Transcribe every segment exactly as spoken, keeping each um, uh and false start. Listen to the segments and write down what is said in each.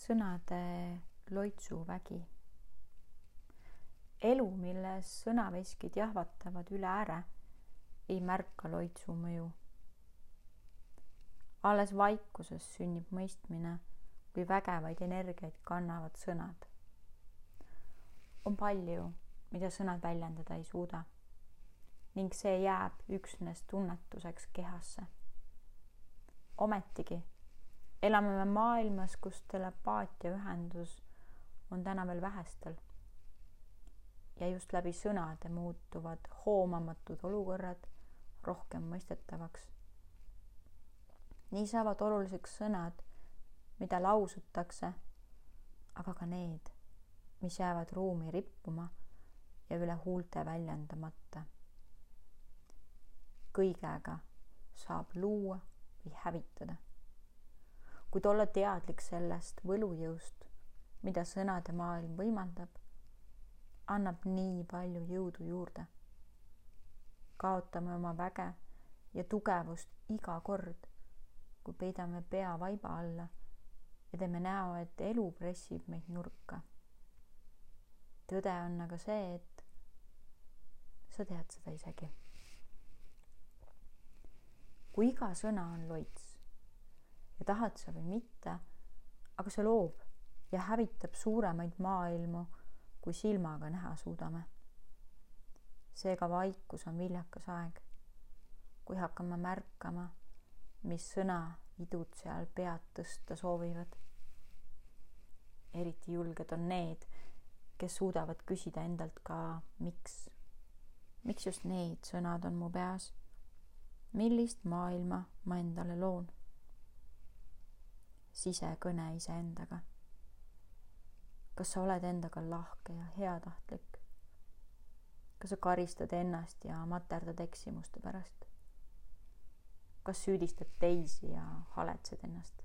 sõnade loitsuvägi. Elu, milles sõnaveskid jahvatavad üle ääre, ei märka loitsu mõju. Alles vaikuses sünnib mõistmine, kui vägevaid energiaid kannavad sõnad. On palju, mida sõnad väljendada ei suuda ning see jääb üksnes tunnetuseks kehasse. Ometigi elame me maailmas, kus telepaatia ühendus on täna veel vähestel ja just läbi sõnade muutuvad hoomamatud olukorrad rohkem mõistetavaks. Nii saavad oluliseks sõnad, mida lausutakse, aga ka need, mis jäävad ruumi rippuma ja üle huulte väljendamata. Kõigega saab luua või hävitada. Kuid olla teadlik sellest võlujõust, mida sõnade maailm võimaldab, annab nii palju jõudu juurde. Kaotame oma väge ja tugevust iga kord, kui peidame pea vaiba alla ja teeme näo, et elu pressib meid nurka. Tõde on aga see, et sa tead seda isegi. Kui iga sõna on loits ja tahad sa või mitte, aga see loob ja hävitab suuremaid maailmu, kui silmaga näha suudame. Seega vaikus on viljakas aeg, kui hakkame märkama, mis sõna idud seal pead tõsta soovivad. Eriti julged on need, kes suudavad küsida endalt ka miks. Miks just need sõnad on mu peas? Millist maailma ma endale loon? Sisekõne iseendaga. Kas sa oled endaga lahke ja heatahtlik? Kas sa karistad ennast ja materdad eksimuste pärast? Kas süüdistad teisi ja haletsed ennast?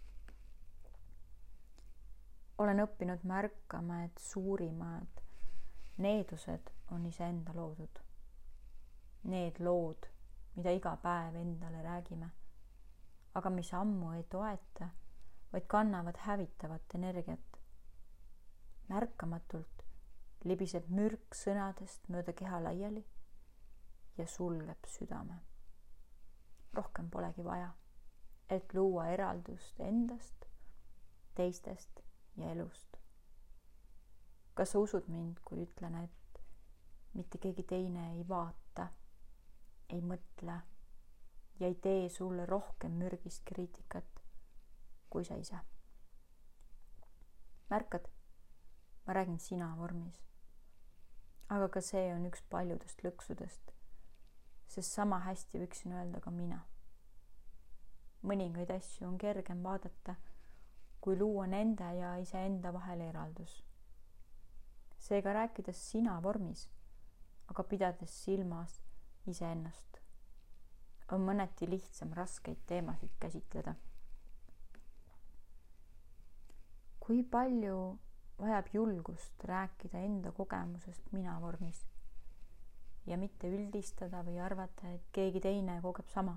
Olen õppinud märkama, et suurimad needused on iseenda loodud. Need lood, mida iga päev endale räägime, aga mis ammu ei toeta, vaid kannavad hävitavat energiat. Märkamatult libiseb mürk sõnadest mööda keha laiali ja sulgeb südame. Rohkem polegi vaja, et luua eraldust endast, teistest ja elust. Kas sa usud mind, kui ütlen, et mitte keegi teine ei vaata, ei mõtle ja ei tee sulle rohkem mürgist kriitikat kui sa ise? Märkad? Ma räägin sina vormis. Aga ka see on üks paljudest lõksudest, sest sama hästi võiksin öelda ka mina. Mõningaid asju on kergem vaadata, kui luua nende ja iseenda vahel eraldus. Seega rääkides sina vormis, aga pidades silmas iseennast, on mõneti lihtsam raskeid teemasid käsitleda. Kui palju vajab julgust rääkida enda kogemusest mina vormis ja mitte üldistada või arvata, et keegi teine kogeb sama.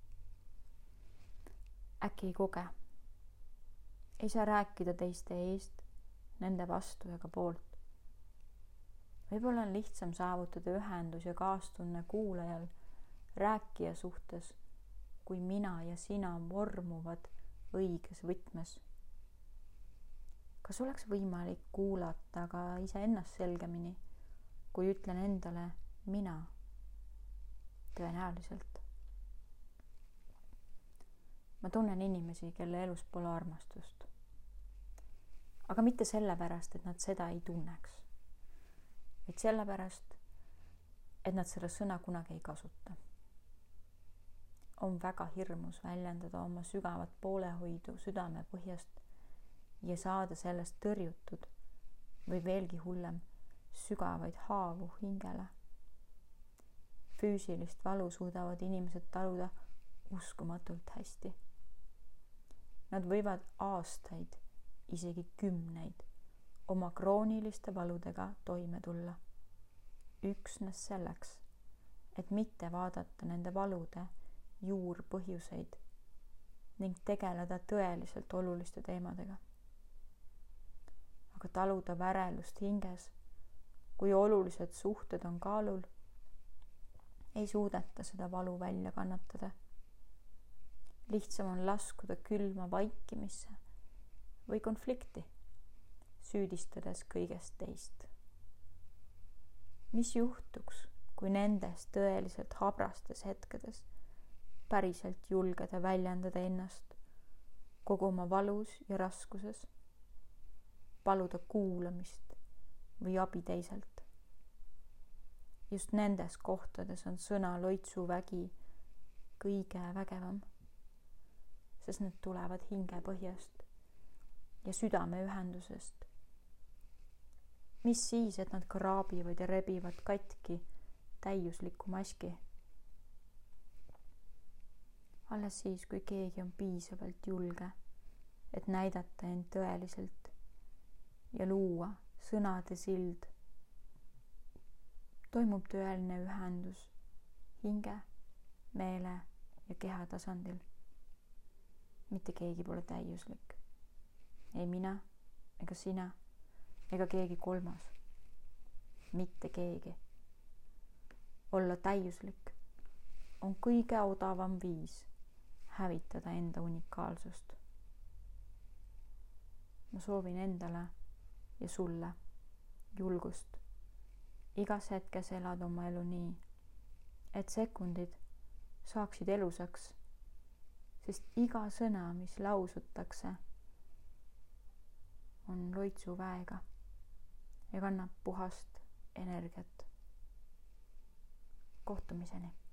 Äkki ei koge. Ei saa rääkida teiste eest, nende vastu ega poolt. Võib-olla on lihtsam saavutada ühendus ja kaastunne kuulajal rääkija suhtes, kui mina ja sina vormuvad õiges võtmes. Kas oleks võimalik kuulata ka iseennast selgemini, kui ütlen endale mina? Tõenäoliselt. Ma tunnen inimesi, kelle elus pole armastust. Aga mitte sellepärast, et nad seda ei tunneks, vaid sellepärast, et nad seda sõna kunagi ei kasuta. On väga hirmus väljendada oma sügavat poolehoidu südame põhjast ja saada sellest tõrjutud või veelgi hullem, sügavaid haavu hingele. Füüsilist valu suudavad inimesed taluda uskumatult hästi. Nad võivad aastaid, isegi kümneid, oma krooniliste valudega toime tulla. Üksnes selleks, et mitte vaadata nende valude juurpõhjuseid ning tegeleda tõeliselt oluliste teemadega. aga taluda värelust hinges, kui olulised suhted on kaalul, ei suudeta seda valu välja kannatada. lihtsam on laskuda külma vaikimisse või konflikti, süüdistades kõigest teist. mis juhtuks, kui nendes tõeliselt habrastes hetkedes päriselt julgeda väljendada ennast kogu oma valus ja raskuses, paluda kuulamist või abi teiselt. just nendes kohtades on sõna loitsuvägi kõige vägevam, sest need tulevad hingepõhjast ja südameühendusest. mis siis, et nad kraabivad ja rebivad katki täiusliku maski? alles siis, kui keegi on piisavalt julge, et näidata end tõeliselt ja luua sõnade sild, toimub tõeline ühendus hinge, meele ja keha tasandil. mitte keegi pole täiuslik. ei mina, ega sina, ega keegi kolmas. mitte keegi. olla täiuslik on kõige odavam viis hävitada enda unikaalsust. ma soovin endale ja sulle julgust igas hetkes elada oma elu nii, et sekundid saaksid elusaks, sest iga sõna, mis lausutakse, on loitsuväega ja kannab puhast energiat. kohtumiseni.